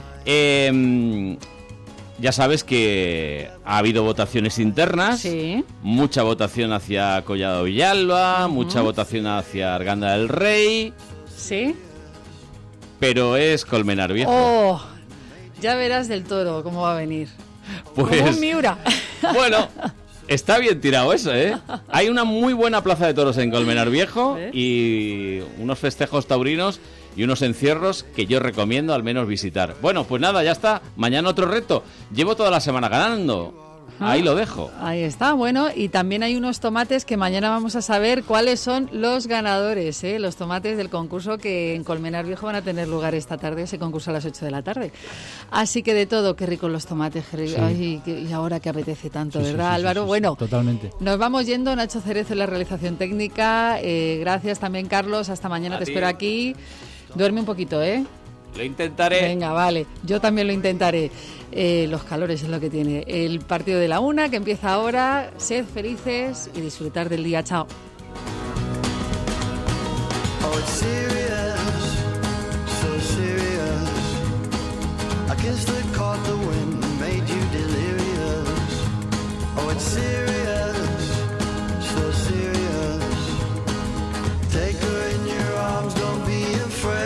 Ya sabes que ha habido votaciones internas, mucha votación hacia Collado Villalba, mucha votación hacia Arganda del Rey. Sí. Pero es Colmenar Viejo. Oh, ya verás del Toro cómo va a venir. Pues, como un Miura. Bueno, está bien tirado eso, ¿eh? Hay una muy buena plaza de toros en Colmenar Viejo y unos festejos taurinos y unos encierros que yo recomiendo al menos visitar. Bueno, pues nada, ya está. Mañana otro reto. Llevo toda la semana ganando. Ahí lo dejo. Ahí está, bueno, y también hay unos tomates que mañana vamos a saber cuáles son los ganadores, ¿eh? Los tomates del concurso que en Colmenar Viejo van a tener lugar esta tarde, ese concurso a las 8 de la tarde. Así que de todo, qué ricos los tomates, qué rico. Ay, y ahora que apetece tanto, ¿verdad, Álvaro? Bueno, totalmente. Nos vamos yendo, Nacho Cerezo en la realización técnica, gracias también, Carlos, hasta mañana, te espero aquí. Duerme un poquito, ¿eh? Lo intentaré. Venga, vale, yo también lo intentaré. Los calores es lo que tiene. El partido de la 1 que empieza ahora. Sed felices y disfrutar del día. Chao. Oh, it's serious, so serious. I guess they caught the wind and made you delirious. Oh, it's serious, so serious. Take her in your arms, don't be afraid.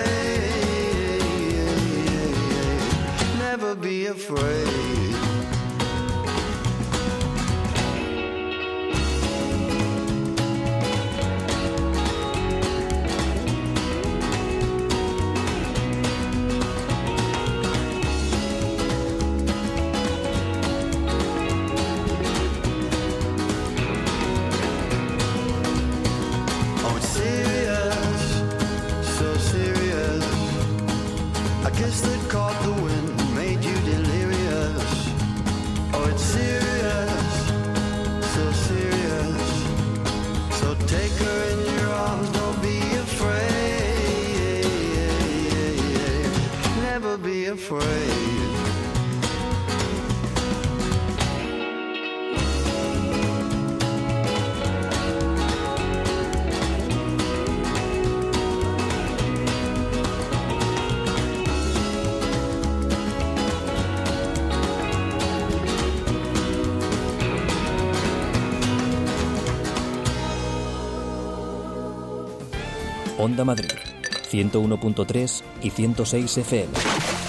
Never be afraid. Oh, it's serious, so serious. I guess they caught the wind and made you delirious. Oh, it's serious, so serious. So take her in your arms, don't be afraid. Never be afraid. Onda Madrid, 101.3 y 106 FM.